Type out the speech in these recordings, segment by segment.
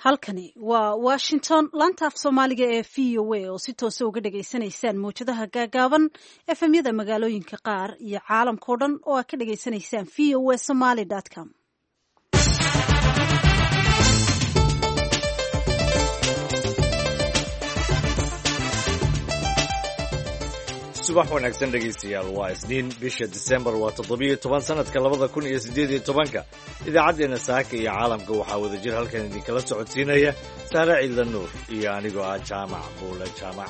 halkani waa Washington laanta af Soomaaliga ee VOA oo si toos ah uga dhageysanaysaan muujadaha gaagaaban FM-yada magaalooyinka qaar iyo caalamka oo dhan oo aad ka dhageysanaysaan voasomali.com. subax wanaagsan dhegaystayaal waa isniin bisha December waa 17 sanadka 2018 idaacadeena saaka iyo caalamka waxaa wada jir halkan idinkala socodsiinaya Saara Ciidla Nuur iyo anigoo ah Jaamac Buule Jaamac.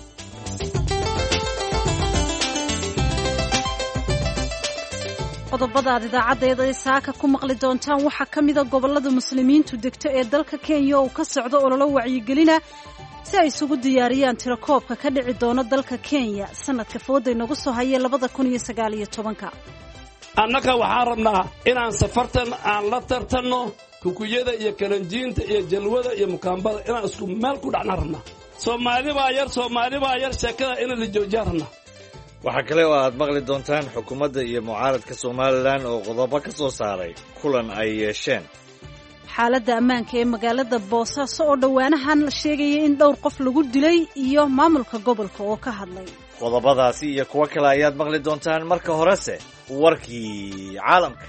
qodobada aad idaacadeeda saaka ku maqli doontaan waxaa ka mid ah gobolada muslimiintu degto ee dalka Kenya oo ka socdo ololo wacyigelina si ay isugu diyaariyaan tirakoobka ka dhici doona dalka Kenya sanadka fooday nagu soo hayay 2019. annaka waxaan rabnaa inaan safartan aan la tartanno kukuyada iyo kalanjiinta iyo jalwada iyo mukaambada inaan isku meel ku dhacna rabnaa. Soomaali baa yar sheekada in la joojiyo rabnaa. waxaa kale oo aad maqli doontaan xukuumadda iyo mucaaradka Somaliland oo qodobo ka soo saaray kulan ay yeesheen. xaaladda ammaanka ee magaalada Boosaaso oo dhawaanahan la sheegayay in dhowr qof lagu dilay iyo maamulka gobolka oo ka hadlay. qodobadaasi iyo kuwa kale ayaad maqli doontaan marka horese warkii caalamka.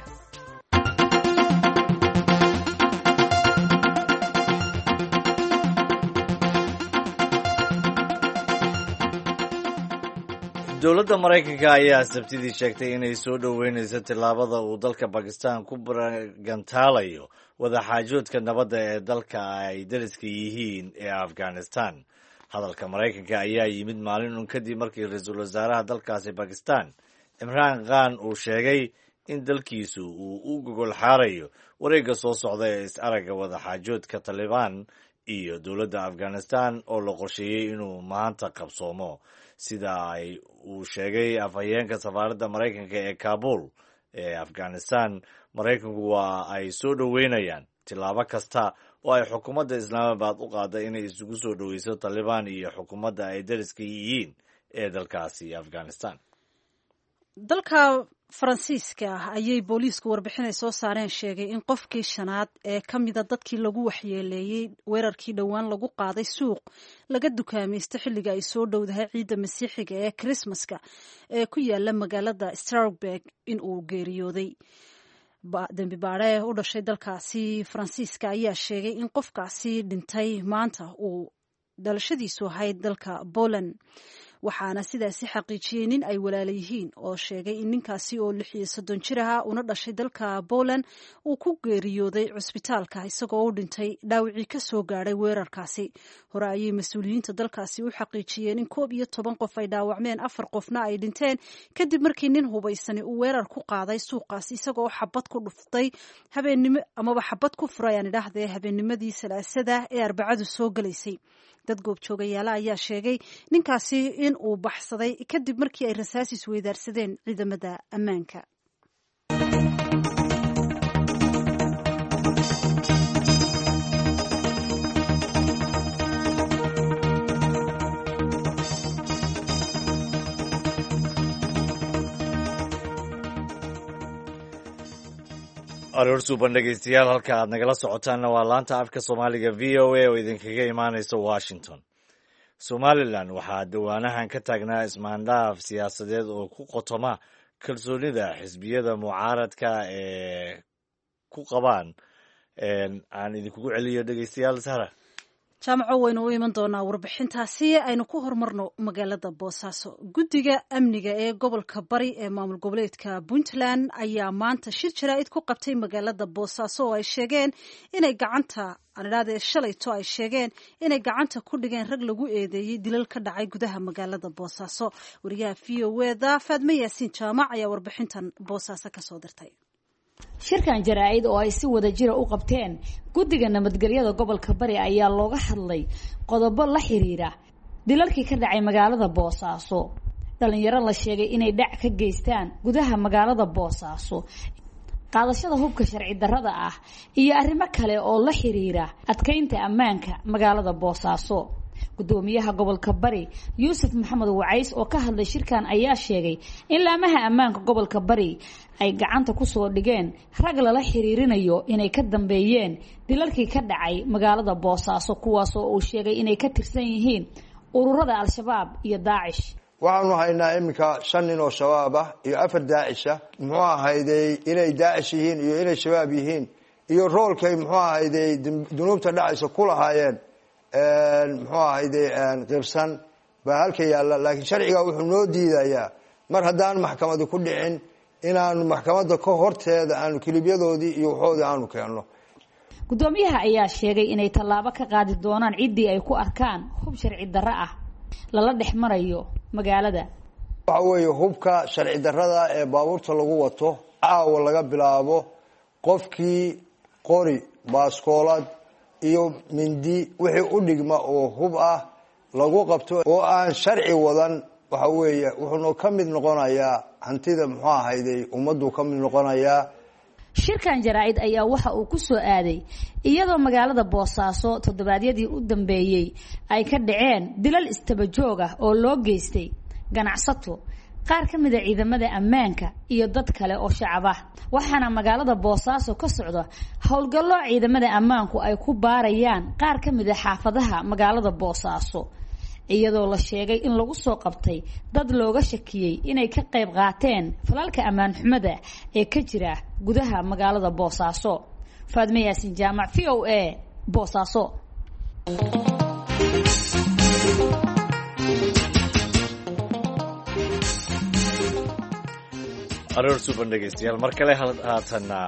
dowladda Mareykanka ayaa sabtidii sheegtay inay soo dhoweynayso tillaabada uu dalka Pakistan ku gantaalayo wadaxaajoodka nabadda ee dalka ay dariska yihiin ee Afghanistan. hadalka Mareykanka ayaa yimid maalin kadib markii ra'iisul wasaaraha dalkaasi Pakistan Imran Khan uu sheegay in dalkiisu uu u gogol xaarayo wareegga soo socda ee is-aragga wadaxaajoodka Taliban iyo dowladda Afghanistan oo la qorsheeyey inuu maanta qabsoomo. sida uu sheegay afhayeenka safaaradda Mareykanka ee Kabul ee Afghanistan, Mareykanku waa ay soo dhoweynayaan tillaabo kasta oo ay xukuumadda Islaamabad u qaaday inay isugu soo dhoweyso Taliban iyo xukuumadda ay dariska yihiin ee dalkaasi Afghanistan. dalka Faransiiska ayay booliisku warbixinay soo saareen sheegay in qofkii shanaad ee ka mida dadkii lagu waxyeeleeyay weerarkii dhowaan lagu qaaday suuq laga dukaamaysto xilliga ay soo dhowdahay ciidda masiixiga ee Christmaska ee ku yaala magaalada Strasbourg in uu geeriyooday. dambi baare u dhashay dalkaasi Faransiiska ayaa sheegay in qofkaasi dhintay maanta uu dhalashadiisu ahayd dalka Poland. waxaana sidaasi xaqiijiyey nin ay walaala yihiin oo sheegay in ninkaasi oo 36 jir ah una dhashay dalka Poland uu ku geeriyooday cusbitaalka isagoo u dhintay dhaawacii ka soo gaadhay weerarkaasi. hore ayay mas'uuliyiinta dalkaasi u xaqiijiyeen in 11 qof ay dhaawacmeen 4 qofna ay dhinteen kadib markii nin hubaysani uu weerar ku qaaday suuqaasi isagoo xabad ku dhuftay habeenimo amaba xabad ku furay aan idhaahdee habeennimadii Salaasada ee Arbacadu soo galaysay. dad goobjoogayaala ayaa sheegay ninkaasi in uu baxsaday kadib markii ay rasaas isweydaarsadeen ciidamada ammaanka. aroor suuban dhegaystayaal, halka aad nagala socotaanna waa laanta afka Soomaaliga VOA oo idinkaga imaanaysa Washington. Somaliland waxaa dhawaanahan ka taagnaa ismaandhaaf siyaasadeed oo ku qotoma kalsoonida xisbiyada mucaaradka ee ku qabaan. aan idinkugu celiyo dhegaystayaal Sahra. jaamaco waynu u iman doonaa warbixintaasi. aynu ku hormarno magaalada Boosaaso. guddiga amniga ee gobolka Bari ee maamul goboleedka Puntland ayaa maanta shir jaraa'id ku qabtay magaalada Boosaaso oo ay sheegeen inay shalayto ay sheegeen inay gacanta ku dhigeen rag lagu eedeeyey dilal ka dhacay gudaha magaalada Boosaaso. wariyaha VOA Faadma Yaasiin Jaamac ayaa warbixintan Boosaaso ka soo dirtay. shirkan jaraa'id oo ay si wada jira u qabteen guddiga nabadgelyada gobolka Bari ayaa looga hadlay qodobo la xiriira dilalkii ka dhacay magaalada Boosaaso. dhalinyaro la sheegay inay dhac ka geystaan gudaha magaalada Boosaaso, qaadashada hubka sharci darrada ah iyo arrimo kale oo la xiriira adkeynta ammaanka magaalada Boosaaso. gudoomiyaha gobolka bari yuusuf maxamed wacays oo ka hadlay shirkan ayaa sheegay in laamaha ammaanka gobolka bari ay gacanta ku soo dhigeen rag lala xiriirinayo inay ka dambeeyeen dilalkii ka dhacay magaalada Boosaaso kuwaas oo uu sheegay inay ka tirsan yihiin ururada al-shabaab iyo daacish. waxaanu haynaa iminka 5 nin oo shabaab ah iyo 4 daacisha muxuu ahayday inay daacish yihiin iyo inay shabaab yihiin iyo roolkay muxuu ahayday dunuubta dhacaysa ku lahaayeen muxuu ahayday qibsan baa halka yaala laakiin sharciga wuxuu noo diidayaa mar haddaan maxkamadu ku dhicin inaanu maxkamadda ka horteeda aanu kilibyadoodii iyo waxoodii aanu keenno. gudoomiyaha ayaa sheegay inay tallaabo ka qaadi doonaan ciddii ay ku arkaan hub sharci darro ah lala dhex marayo magaalada. waxa weeye hubka sharci darrada ee baabuurta lagu wato caawa laga bilaabo qofkii qori baaskoolad iyo mindi wixii u dhigma oo hub ah lagu qabto oo aan sharci wadan waxa weeye wuxuu ka mid noqonayaa hantida muxuu ahayday ummaddu ka mid noqonayaa. shirkan jaraa'id ayaa waxa uu ku soo aaday iyadoo magaalada Boosaaso toddobaadyadii u dambeeyay ay ka dhaceen dilal istaba joog ah oo loo geystay ganacsato qaar ka mid ah ciidamada ammaanka iyo dad kale oo shacab ah waxaana magaalada Boosaaso ka socda howlgallo ciidamada ammaanku ay ku baarayaan qaar ka mid ah xaafadaha magaalada Boosaaso iyadoo la sheegay in lagu soo qabtay dad looga shakiyay inay ka qayb qaateen falalka ammaan xumada ee ka jira gudaha magaalada Boosaaso. Faadme Yaasin Jaamac VOA Boosaaso. aroor suban dhegeystayaal mar kale haatana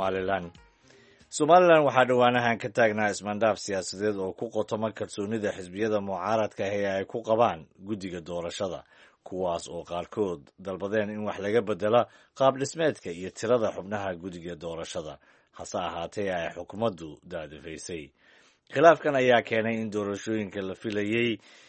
Somaliland waxaa dhowaanahan ka taagnaa ismaandhaaf siyaasadeed oo ku qotoma kalsoonida xisbiyada mucaaradka ee ay ku qabaan guddiga doorashada kuwaas oo qaarkood dalbadeen in wax laga bedelo qaab dhismeedka iyo tirada xubnaha guddiga doorashada hase ahaatee ay xukuumaddu daadifaysay. khilaafkan ayaa keenay in doorashooyinka la filayay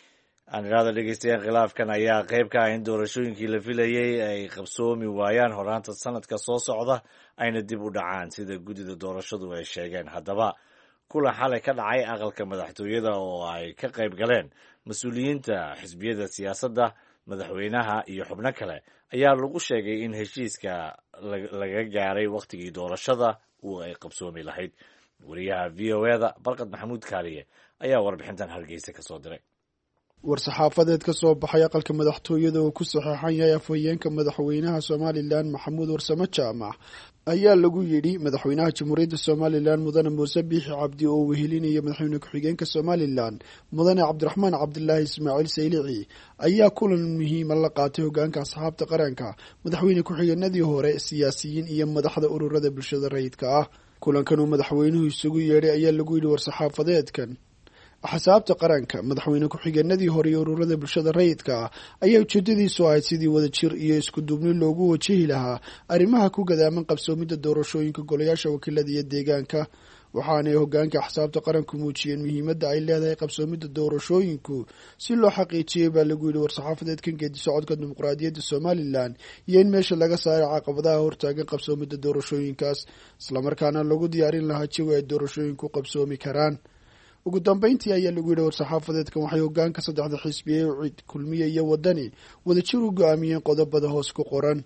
khilaafkan ayaa qayb ka ah in doorashooyinkii la filayay ay qabsoomi waayaan horaanta sanadka soo socda ayna dib u dhacaan sida guddida doorashadu ay sheegeen. haddaba kulan xalay ka dhacay aqalka madaxtooyada oo ay ka qayb galeen mas-uuliyiinta xisbiyada siyaasadda madaxweynaha iyo xubno kale ayaa lagu sheegay in heshiiska laga gaaray wakhtigii doorashada uu ay qabsoomi lahayd. wariyaha VOA-da Barqad Maxamuud Kaaliye ayaa warbixintan Hargeysa ka soo diray. war-saxaafadeed ka soo baxay aqalka madaxtooyada oo ku saxeexan yahay afhayeenka madaxweynaha Somaliland Maxamuud Warsame Jaamac ayaa lagu yidhi madaxweynaha jamhuuriyadda Somaliland mudane Muuse Biixi Cabdi oo wehelinaya madaxweyne ku-xigeenka Somaliland mudane Cabdiraxmaan Cabdilaahi Ismaaciil Saylici ayaa kulan muhiim ah la qaatay hoggaanka asxaabta qaranka madaxweyne ku-xigeenadii hore siyaasiyiin iyo madaxda ururada bulshada rayidka ah. kulankan uu madaxweynuhu isugu yeedhay ayaa lagu yidhi war-saxaafadeedkan axsaabta qaranka madaxweyne ku-xigeenadii hore iyo ururada bulshada rayidka ah ayaa ujeedadiisu ahayd sidii wadajir iyo isku duubni loogu wajihi lahaa arrimaha ku gadaaman qabsoomidda doorashooyinka golayaasha wakiilada iyo deegaanka waxaanay hoggaanka axsaabta qaranku muujiyeen muhiimadda ay leedahay qabsoomidda doorashooyinku si loo xaqiijiyey baa lagu yidhi war-saxaafadeedkan geedi socodka dimuqraadiyadda Somaliland iyo in meesha laga saaray caqabadaha hortaagan qabsoomidda doorashooyinkaas islamarkaana lagu diyaarin lahaa jawi ay doorashooyinku qabsoomi karaan. ugu dambeyntii ayaa lagu yidhi war-saxaafadeedkan waxay hoggaanka saddexda xisbiye cid kulmiye iyo wadani wadajir u go-aamiyeen qodobada hoos ku qoran.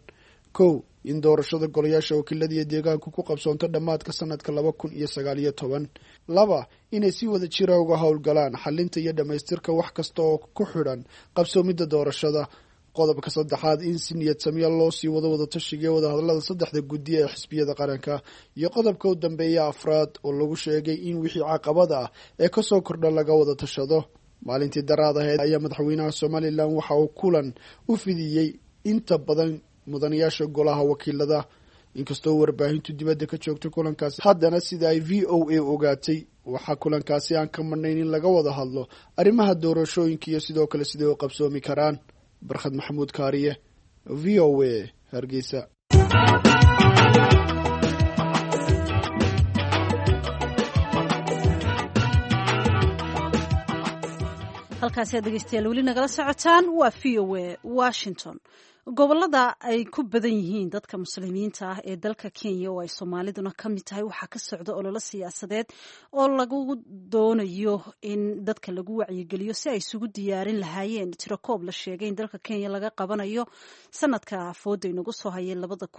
1 in doorashada golayaasha wakiilada iyo deegaanku ku qabsoonto dhammaadka sanadka 2019. 2 inay si wada jira uga howlgalaan xalinta iyo dhammaystirka wax kasta oo ku xidhan qabsoomidda doorashada. qodobka 3 in si niyad samiya loo sii wada tashiga wada hadallada saddexda guddi ee xisbiyada qaranka. iyo qodobka u dambeeya 4 oo lagu sheegay in wixii caqabad ah ee ka soo kordha laga wada tashado. maalintii daraadaheed ayaa madaxweynaha Somaliland waxa uu kulan u fidiyey inta badan mudanayaasha golaha wakiilada inkastoo warbaahintu dibadda ka joogto kulankaasi haddana sida ay VOA ogaatay waxaa kulankaasi aan ka marnayn in laga wada hadlo arrimaha doorashooyinka iyo sidoo kale sidee u qabsoomi karaan. Barqad Maxamuud Kaariye VOA Hargeysa. halkaasi dhegeystayaal weli nagala socotaan waa VOA Washington. gobolada ay ku badan yihiin dadka muslimiinta ah ee dalka Kenya oo ay Soomaaliduna ka mid tahay waxaa ka socda olole siyaasadeed oo lagu doonayo in dadka lagu wacyigeliyo si ay isugu diyaarin lahaayeen tirakoob la sheegay in dalka Kenya laga qabanayo sanadka fooday nagu soo hayay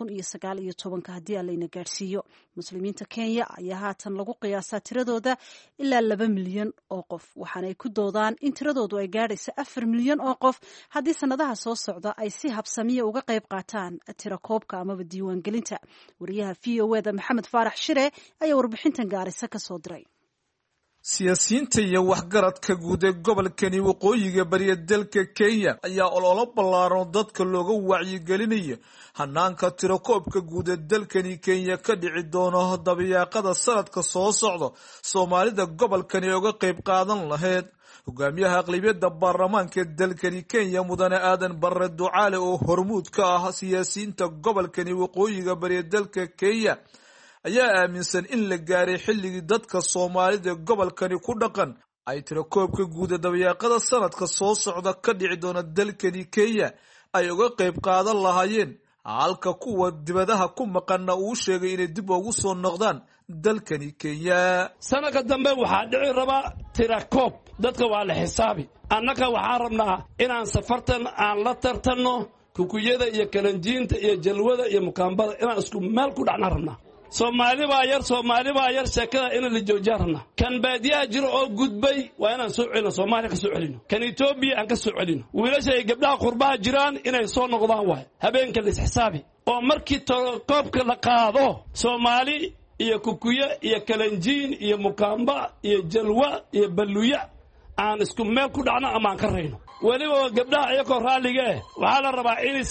2019 haddii Alla gaarsiiyo. Muslimiinta Kenya ayaa haatan lagu qiyaasaa tiradooda ilaa 2 milyan oo qof, waxaana ay ku doodaan in tiradoodu ay gaadhayso 4 milyan oo qof haddii sanadaha soo socda ay si habsamiya uga qayb qaataan tirakoobka amaba diiwaangelinta. Wariyaha VOA Maxamed Faarax Shire ayaa warbixintan Gaarisa ka soo diray. siyaasiyiinta iyo waxgaradka guud ee gobolkani waqooyiga bariya dalka Kenya ayaa ololo ballaaran dadka looga wacyigelinayo hanaanka tirakoobka guud ee dalkani Kenya ka dhici doono dabayaaqada sanadka soo socda Soomaalida gobolkani uga qayb qaadan lahayd. hogaamiyaha aqlabiyadda baarlamaanka dalkani Kenya mudane aadan barre ducaale oo hormuud ka ah siyaasiyiinta gobolkani waqooyiga bariya dalka Kenya ayaa aaminsan in la gaaray xilligii dadka Soomaalida gobolkani ku dhaqan ay tirakoobka guud ee dabayaaqada sanadka soo socda ka dhici doona dalkani Kenya ay uga qayb qaadan lahaayeen, halka kuwa dibadaha ku maqanna uu sheegay inay dib ugu soo noqdaan dalkani Kenya. sanadka dambe waxaa dhici rabaa tirakoob, dadka waa la xisaabi. annaka waxaan rabnaa inaan safartan aan la tartanno kukuyada iyo kalanjiinta iyo jalwada iyo mukaambada inaan isku meel ku dhacna rabnaa. Soomaali baa yar sheekada in la joojiyo rabnaa. kan baadiyaha jiro oo gudbay waa inaan soo celino, Soomaaliya ka soo celino, kan Itoobiya aan ka soo celino. wiilasha ay gabdhaha qurbaha jiraan inay soo noqdaan waay habeenka la xisaabi oo markii koobka la qaado Soomaali iyo kukuya iyo kalanjiin iyo mukaamba iyo jalwa iyo baluya aan isku meel ku dhacno ama aan ka reyno. waliba gabdhaha ayagoo raaliga waxaa la rabaa in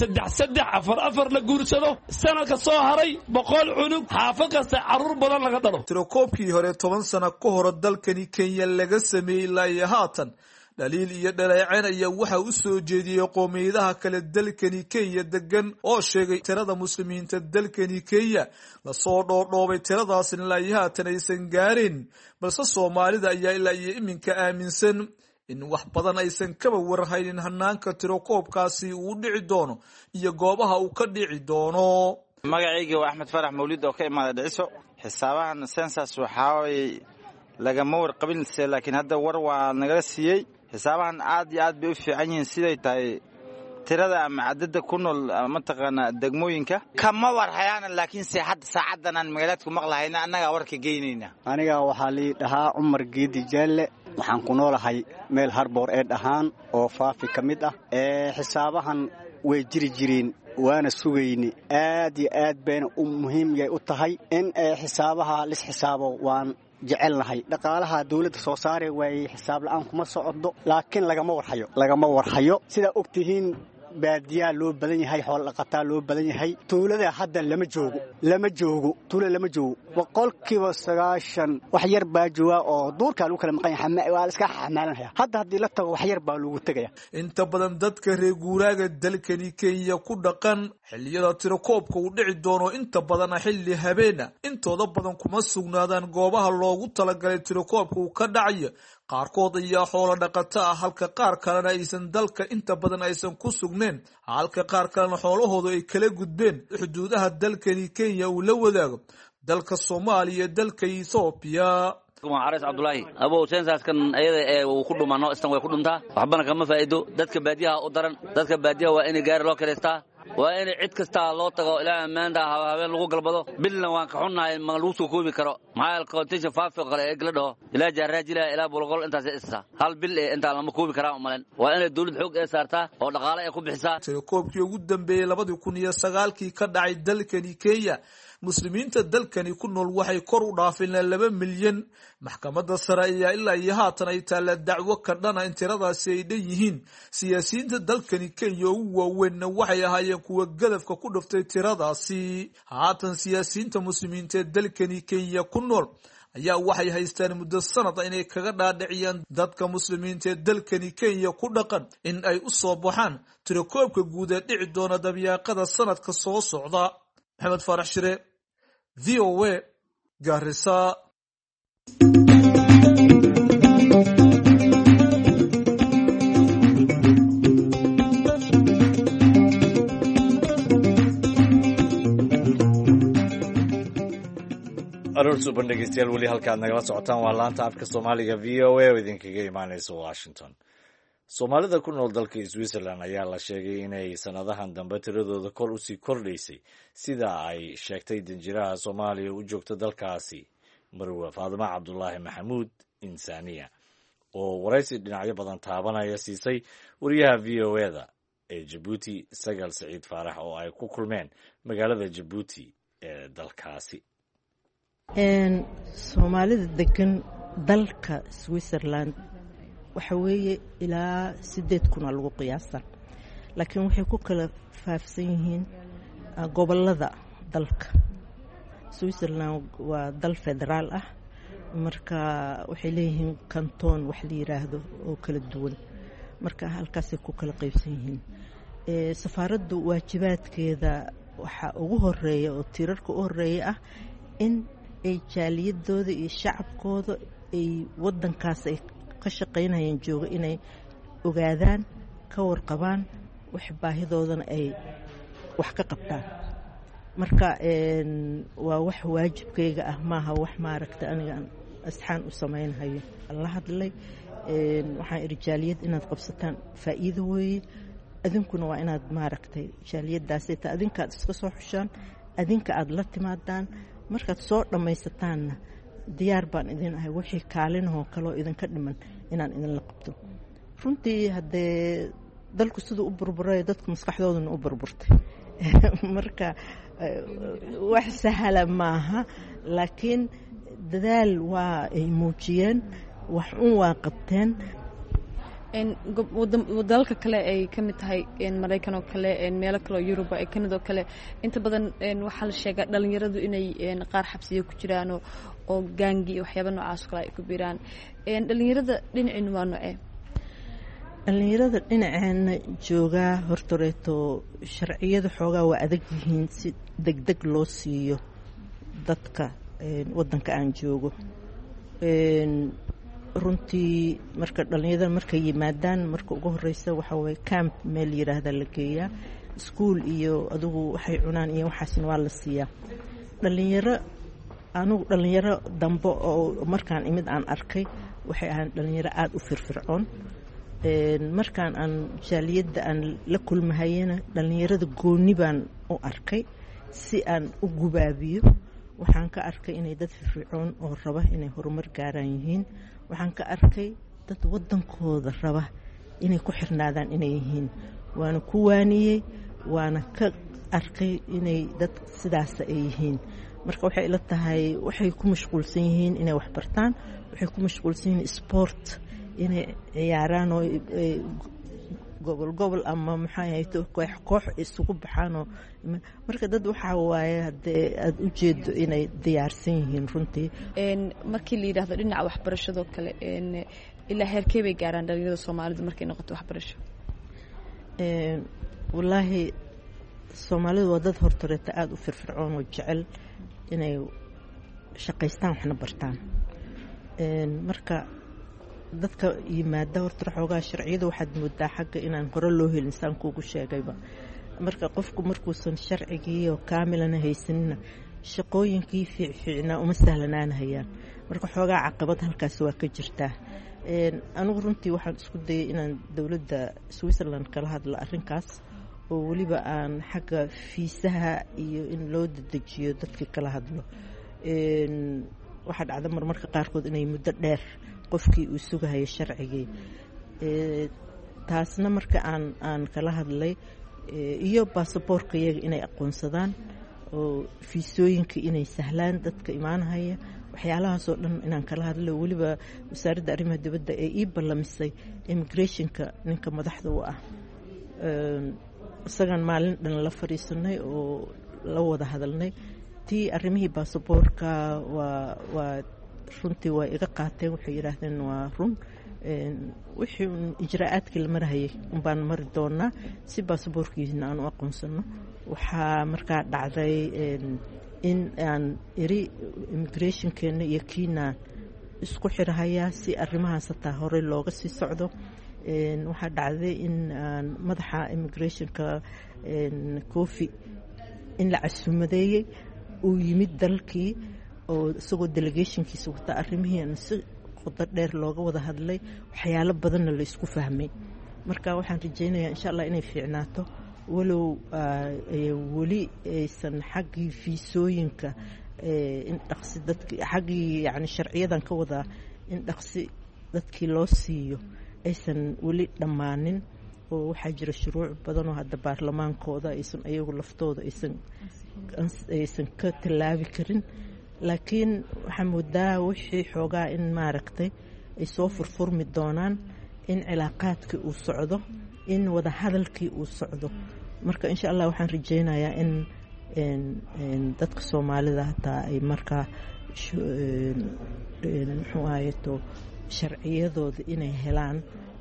3-4 la guursado. sanadka soo haray 100 cunug xaafad kasta caruur badan laga dhalo. tirakoobkii hore 10 sano ka hor dalkani Kenya laga sameeyay ilaa haatan dhaliil iyo dhaleecayn ayaa waxa u soo jeediyay qoomiyadaha kale dalkani Kenya degan oo sheegay tirada muslimiinta dalkani Kenya la soo dhoobay tiradaas ilaa haatan aysan gaarin, balse Soomaalida ayaa ilaa iminka aaminsan in wax badan aysan kaba warhaynin hanaanka tirakoobkaasi uu dhici doono iyo goobaha uu ka dhici doono. magacayga waa Axmed Farax Mawlid oo ka imaada Dhiciso. xisaabahan census waxaa lagama warqabin, laakiin hadda war waa nagala siiyey. xisaabahan aad iyo aad bay u fiican yihiin siday tahay tirada ama cadada ku nool mataqaana degmooyinka kama warhayaan, laakiin saacadan aan magaaladku maqlahayna annaga warka geynayna. aniga waxaa la dhahaa Umar Geedi Jaalle, waxaan ku noolahay meel Harbour ee dhahaan oo Faafi ka mid ah. xisaabahan way jireen waana sugayni, aad iyo aad bayna u muhiim u tahay in xisaabaha la xisaabo. waan jecelnahay dhaqaalaha dawladda soo saaray way xisaab la'aan kuma socdo, laakiin lagama warhayo sida ogtihiin baadiyaa loo badan yahay, xoolo dhaqataa loo badan yahay. tuulada hadda lama joogo boqolkiiba 90 wax yar baa jooga oo duurka lagu kala maqan yahay, waa iska xamaalanaya. hadda haddii la tago wax yar baa lagu tagaya. inta badan dadka reer guuraaga dalkani Kenya ku dhaqan xilliyada tirakoobka uu dhici doono inta badan xilli habeena, intooda badan kuma sugnaadaan goobaha loogu talagalay tirakoobka uu ka dhacayo. qaarkood ayaa xoolo dhaqato ah, halka qaar kalena aysan dalka inta badan aysan ku sugneen, halka qaar kalena xoolahooda ay kala gudbeen xuduudaha dalkani Kenya uu la wadaago dalka Soomaaliya iyo dalka Ethiopia. Aris Abdullahi abow censuskan ayada uu ku dhumano istan way ku dhuntaa, waxbana kama faa'iido. dadka baadiyaha u daran, dadka baadiyaha waa in gaar loo kaleestaa, waa in cid kasta loo tago ilaa maanta habeen lagu galbado. bilna waan ka xunnahay ma lagu soo koobi karo, maxaa qoontiisa faafi qale ee gladho ilaa jaarajila ilaa bulqol intaas isa hal bil inta lama koobi karaa umalen. waa in dawladda xoog ay saartaa oo dhaqaale ay ku bixisaa. tirakoobkii ugu dambeeyay 2009 ka dhacay dalkani Kenya, muslimiinta dalkani ku nool waxay kor u dhaafeen 2 milyan. maxkamadda sare ayaa ilaa haatan ay taala dacwo ka dhana in tiradaasi ay dhan yihiin. siyaasiyiinta dalkani Kenya ugu waaweynna waxay ahaayeen kuwa gadafka ku dhuftay tiradaasi. haatan siyaasiyiinta muslimiinta dalkani Kenya ku nool ayaa waxay haystaan muddo sanad inay kaga dhaadhiciyaan dadka muslimiinta dalkani Kenya ku dhaqan in ay u soo baxaan tirakoobka guud ee dhici doona dabayaaqada sanadka soo socda. Maxamed Faarax Shire, VOA, Garissa. suuban dhegeystayaal weli halkaad nagala socotaan waa laanta afka soomaaliga v o a oo idinkaga imaaneysa washington. Soomaalida ku nool dalka Switzerland ayaa la sheegay inay sanadahan dambe tiradooda kor usii kordhaysay sida ay sheegtay danjiraha Soomaaliya u joogta dalkaasi Marwa Faadima Cabdulaahi Maxamuud Insaaniya oo waraysi dhinacyo badan taabanaya siisay wariyaha v o a da ee Jabuuti Sagal Saciid Faarax oo ay ku kulmeen magaalada Jabuuti ee dalkaasi. Soomaalida degan dalka Switzerland waxa weeye ilaa 8,000 lagu qiyaasa, laakiin waxay ku kala faafsan yihiin gobolada dalka. Switzerland waa dal federaal ah, marka waxay leeyihiin kanton wax la yiraahdo oo kala duwan, marka halkaas ay ku kala qaybsan yihiin. Safaaraddu waajibaadkeeda waxa ugu horeeya oo tiirarka u horeeya ah in ay jaaliyadooda iyo shacabkooda ay wadankaas ay ka shaqeynayaan jooga inay ogaadaan, ka warqabaan, wax baahidoodana ay wax ka qabtaan. marka waa wax waajibkayga ah, maaha wax maaragta aniga asxaan u sameeynayo. la hadlay waxaan irjaaliyad inaad qabsataan faa'iido weeye, adinkuna waa inaad maaragtay jaaliyadaas ta adinkaad iska soo xushaan, adinka aad la timaadaan, markaad soo dhammaysataanna diyaar baan idin ahay wixii kaalinahoo kaloo idinka dhiman inaan idinla qabto. runtii haddee dalku siduu u burburay dadka maskaxdooduna u burburtay marka wax sahla maaha, laakiin dadaal waa ay muujiyeen, wax waa qabteen. dalka kale ay ka mid tahay Mareykan oo kale, meelo kale oo Yurub ay ka mid oo kale, inta badan waxaa la sheegaa dhalinyaradu inay qaar xabsiyo ku jiraan oo gaangi iyo waxyaabo noocaas kale ay ku biiraan. dhalinyarada dhinaciina waa noocee? dhalinyarada dhinaceena joogaa hortoreeto sharciyada xoogaa waa adag yihiin, si degdeg loo siiyo dadka wadanka aan joogo. runtii marka dhalinyarada markay yimaadaan, marka ugu horeysa waxa way camp meel yiraahdo la geeyaa, school iyo adigu waxay cunaan iyo waxaasna waa la siiyaa. dhalinyaro dambe oo markaan imid aan arkay waxay ahaan dhalinyaro aad u firfircoon. markaan aan jaaliyadda aan la kulmahayena dhalinyarada gooni baan u arkay si aan u gubaabiyo. waxaan ka arkay inay dad firfircoon oo raba inay horumar gaaraan yihiin. waxaan ka arkay dad wadankooda raba inay ku xirnaadaan inay yihiin. waana ku waaniyey, waana ka arkay inay dad sidaas ay yihiin. marka waxay ila tahay waxay ku mashquulsan yihiin inay wax bartaan, waxay ku mashquulsan yihiin sport inay ciyaaraan oo gobol ama maxaa yahay koox isugu baxaan. marka dad waxa waaye hadee aad u jeedo inay diyaarsan yihiin runtii. markii la yiraahdo dhinaca waxbarashada kale, ilaa heerkee bay gaaraan dhalinyarada Soomaalidu markay noqoto waxbarasho? wallaahi Soomaalidu waa dad hortoreeta aad u firfircoon oo jecel inay shaqaystaan waxna bartaan. marka dadka yimaada horta xoogaa sharciyada waxaad moodaa xagga inaan hore loo helin saan kuugu sheegayba. marka qofku markuusan sharcigii oo kaamilana haysanina shaqooyinkii fiicnaa uma sahlanaanayaan. marka xoogaa caqabad halkaas waa ka jirtaa. anigu runtii waxaan isku dayay inaan dowladda Switzerland kala hadlo arrinkaas, oo weliba aan xagga fiisaha iyo in loo dedejiyo dadkii kala hadlo. waxaa dhacda marmarka qaarkood inay muddo dheer qofkii uu sugahayo sharcigii. taasna marka aan kala hadlay iyo baasaboorka iyaga inay aqoonsadaan oo fiisooyinka inay sahlaan dadka imaanahaya, waxyaalahaasoo dhan inaan kala hadlo. weliba wasaaradda arrimaha dibadda ee ii ballamisay immigrationka ninka madaxda u ah. isagan maalin dhan la fadhiisanay oo la wada hadalnay. tii arrimihii baasaboorka waa runtii waa iga qaateen, waxay yidhaahdeen waa run, wixii ijraa'aadkii la marahayay unbaan mari doonaa si baasaboorkiisna aan u aqoonsano. waxaa markaa dhacday in aan iri immigrationkeena iyo kiina isku xirahayaa si arrimahaas hataa horey looga sii socdo. waxaa dhacday in aan madaxa immigrationka Kofi in la casuumadeeyey uu yimid dalkii oo isagoo delegationkiisa wata arrimihiina si qodo dheer looga wada hadlay waxyaalo badanna la isku fahmay marka waxaan rajaynayaa insha Allah inay fiicnaato walow weli aysan xaggii fiisooyinka in dhaqsi dadkii xaggii yani sharciyadan ka wada in dhaqsi dadkii loo siiyo aysan weli dhammaanin oo waxaa jira shuruuc badan oo hadda baarlamaankooda aysan ayagu laftooda aysan ka tallaabi karin laakiin waxaa moodaa wixii xoogaa in maaragtay ay soo furfurmi doonaan in cilaaqaadkii uu socdo in wada hadalkii uu socdo marka insha Allah waxaan rajaynayaa in dadka Soomaalida hataa ay markaa muxuu ahaayeto sharciyadooda inay helaan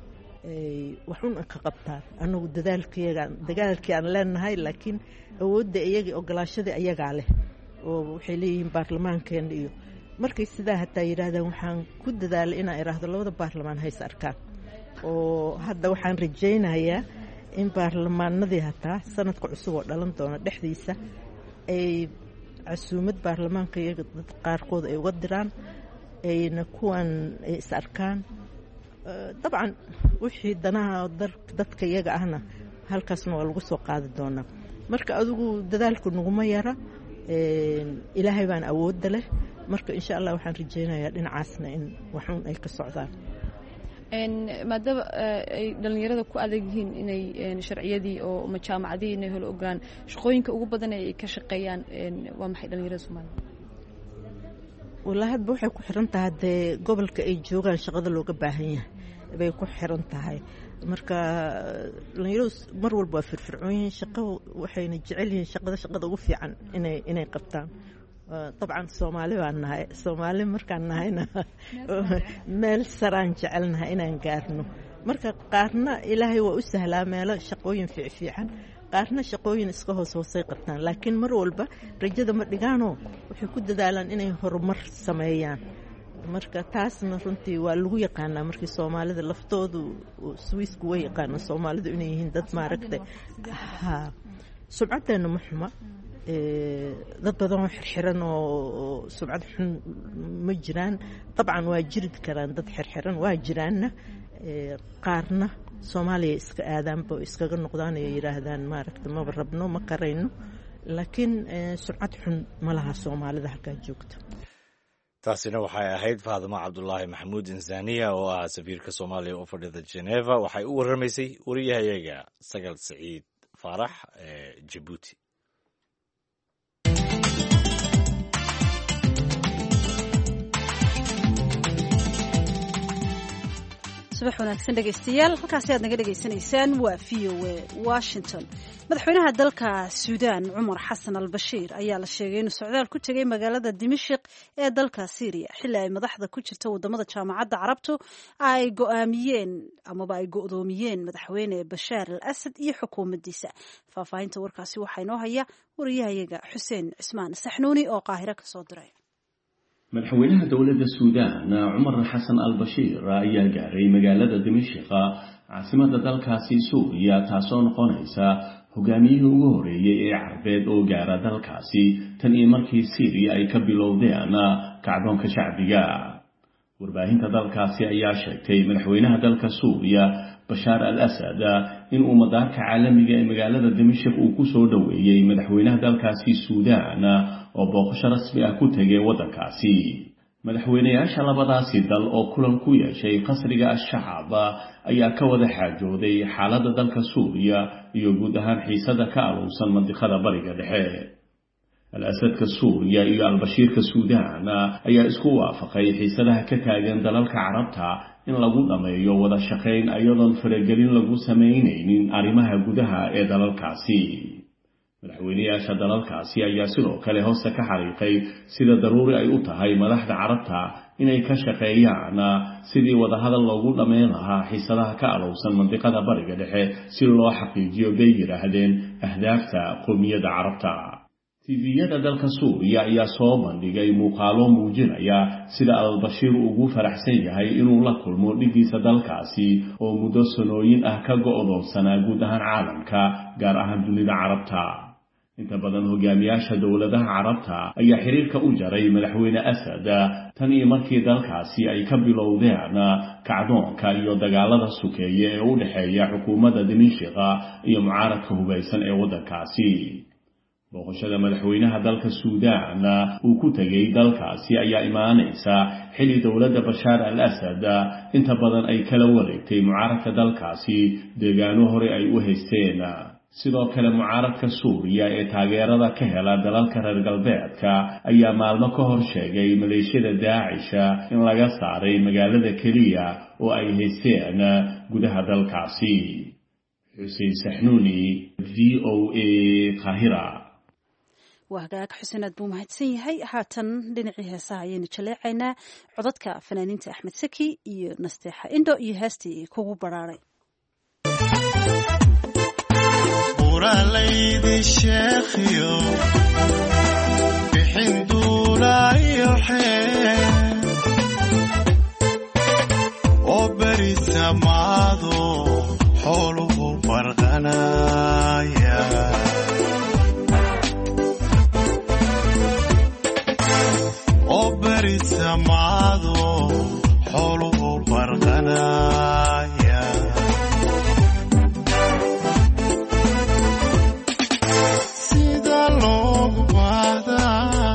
waxun ka qabtaan anagu dagaalkii aan leenahay laakiin awoodda iyagii ogolaashadii ayagaa leh oo waxay leeyihiin baarlamaankeena iyo markay sidaa hataa yidhaahdaan waxaan ku dadaalay inaan iraahdo labada baarlamaan hays arkaan oo hadda waxaan rajaynayaa in baarlamaanadii hataa sanadka cusub oo dhalan doona dhexdiisa ay casuumad baarlamaanka iyaga dad qaarkood ay uga diraan ayna kuwan ay is arkaan dabcan wixii danaha dadka iyaga ahna halkaasna waa lagu soo qaadi doonaa marka adigu dadaalku naguma yara ilaahay baan awoodda leh marka insha Allah waxaan rajaynayaa dhinacaasna in waxun ay ka socdaan maadaama ay dhalinyarada ku adag yihiin inay sharciyadii oo jaamacadii inay helo ogaan shaqooyinka ugu badan ay ka shaqeeyaan waa maxay dhalinyarada Soomaaliyeed wallahi hadba waxay ku xiran tahay dee gobolka ay joogaan shaqada looga baahan yahay bay ku xiran tahay marka dhalinyaradu mar walba waa firfircoon yihiin shaqo waxayna jecel yihiin shaqada ugu fiican inay qabtaan طبعا Soomaali markaan nahayna meel saraan jecelnahay inaan gaarno marka qaarna ilaahay waa u sahlaa meelo shaqooyin fiican qaarna shaqooyin iska hoosay qabtaan laakiin mar walba rajada ma dhigaano waxay ku dadaalaan inay horumar sameeyaan marka taasna runtii waa lagu yaqaanaa markii Soomaalida laftoodu Swiss-ku way yaqaanaa Soomaalidu inay yihiin dad maaragtay sumcadeena ma xuma dad badan oo xirxiran oo sumcad xun ma jiraan dabcan waa jiri karaan dad xirxiran waa jiraanna qaarna Soomaaliya iska aadaanba iskaga noqdaan ay yiraahdaan maaragtay ma rabno ma qarayno laakiin sumcad xun ma laha Soomaalida halka joogto taasina waxay ahayd Faadimo Cabdullaahi Maxamuud Insaniya oo ah safiirka Soomaaliya oo fadhida Geneva waxay u waramaysay wariyahayaga Sagal Saciid Faarax ee Djibouti subax wanaagsan dhegaystayaal halkaasi aad naga dhegaysanaysaan waa VOA Washington madaxweynaha dalka Suudaan Cumar Xasan al-Bashiir ayaa la sheegay inuu socdaal ku tagay magaalada Dimashq ee dalka Syria xilli ay madaxda ku jirta wadamada jaamacadda Carabtu ay go'aamiyeen amaba ay go'doomiyeen madaxweyne Bashaar al-Assad iyo xukuumaddiisa faahfaahinta warkaasi waxaa inoo haya wariyahayaga Xuseen Cismaan Saxnuuni oo Qaahiro ka soo diray madaxweynaha dowladda Suudaan Cumar Xasan al-Bashiir ayaa gaaray magaalada Dimashq caasimadda dalkaasi Suuriya taasoo noqonaysa hogaamiyihii ugu horeeyay ee Carbeed oo gaara dalkaasi tan iyo markii Syria ay ka bilowdeen kacdoonka shacbiga warbaahinta dalkaasi ayaa sheegtay madaxweynaha dalka Suuriya Bashaar al-Assad in uu madaarka caalamiga ee magaalada Dimashq uu ku soo dhaweeyay madaxweynaha dalkaasi Suudaan oo booqasho rasmi ah ku tagay wadankaasi madaxweynayaasha labadaasi dal oo kulan ku yeeshay qasriga ash-shacab ayaa ka wada xaajooday xaaladda dalka Suuriya iyo guud ahaan xiisada ka alowsan mandiqada bariga dhexe al-Assadka Suuriya iyo al-Bashiirka Suudaan ayaa isku waafaqay xiisadaha ka taagan dalalka Carabta in lagu dhameeyo wada shaqayn iyadoon faragelin lagu sameynaynin arrimaha gudaha ee dalalkaasi madaxweynayaasha dalalkaasi ayaa sidoo kale hoosta ka xariiqay sida daruuri ay u tahay madaxda Carabta inay ka shaqeeyaan sidii wada hadal loogu dhameyn lahaa xiisadaha ka alowsan mandiqada bariga dhexe si loo xaqiijiyo bay yiraahdeen ahdaafta qowmiyadda Carabta TV-yada dalka Suuriya ayaa soo bandhigay muuqaalo muujinaya sida al-Bashiir ugu faraxsan yahay inuu la kulmo dhigiisa dalkaasi oo muddo sanooyin ah ka go'doonsanaa guud ahaan caalamka gaar ahaan dunida Carabta inta badan hogaamiyaasha dowladaha carabta ayaa xiriirka u jaray madaxweyne Asad tan iyo markii dalkaasi ay ka bilowdeen kacdoonka iyo dagaalada sukeeye ee u dhaxeeya xukuumadda Dimashq iyo mucaaradka hubeysan ee waddankaasi. booqashada madaxweynaha dalka Suudaan uu ku tagay dalkaasi ayaa imaanaysa xilli dowladda Bashar al-Assad inta badan ay kala wareegtay mucaaradka dalkaasi deegaano hore ay u haysteen. sidoo kale mucaaradka Suuriya ee taageerada ka hela dalalka reer galbeedka ayaa maalmo ka hor sheegay maleeshiyada Daacish in laga saaray magaalada kaliya oo ay haysteen gudaha dalkaasi. Xuseen Saxnuuni, VOA, Qaahira. wahagaag xuseen aad buu mahadsan yahay. haatan dhinacii heesaha ayaynu jaleecaynaa codadka fanaaniinta Axmed Saki iyo Nasteexa Indho iyo heestii kugu baraaray. buralaydi sheekhiyo bixin duulaayo xeen oo beri samaado xooluhu barqanaya beri samaado xooluhu barqanaya sida loogu baahdaa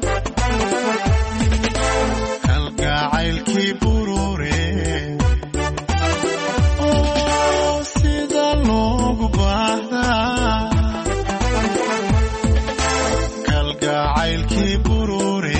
kalgacaylkii burure sida loogu baahdaa kalgacaylkii burure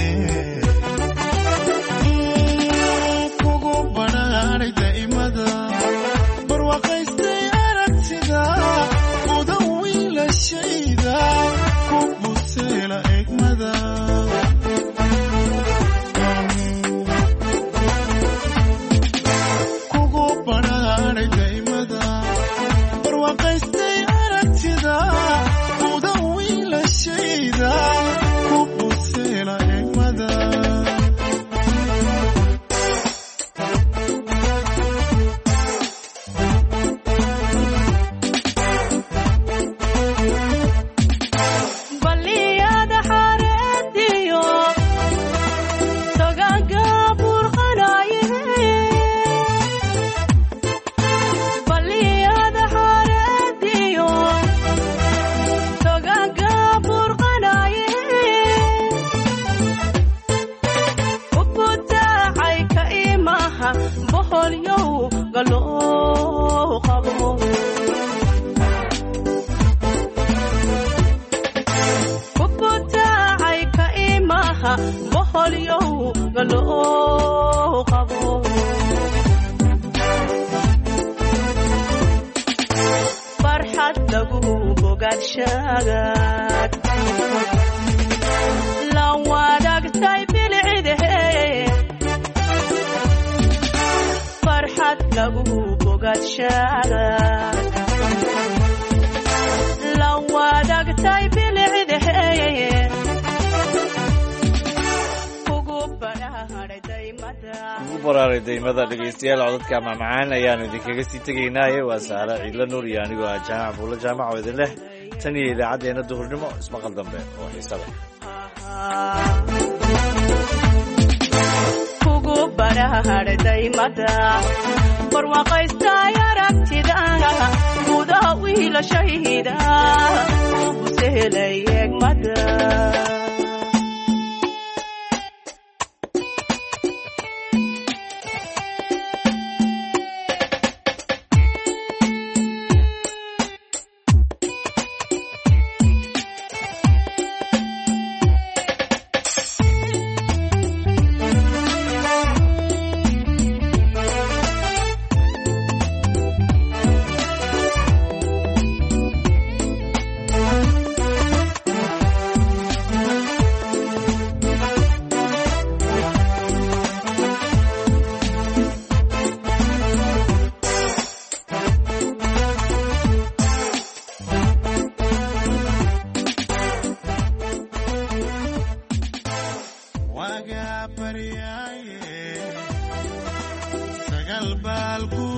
daymada dhegeystayaal codadka macmacaan ayaanu idinkaga sii tegaynaaye waa Saara Ciidla Nuur iyo anigoo ah Jaamac Buulo Jaamac oo idin leh tan iyo idaacadeena duhurnimo ismaqal dambe oo xiiso leh. kugu barahare daymada barwaaqaysta aragtida gudaha wiila shahida ugu sehelay egmada sagal baalku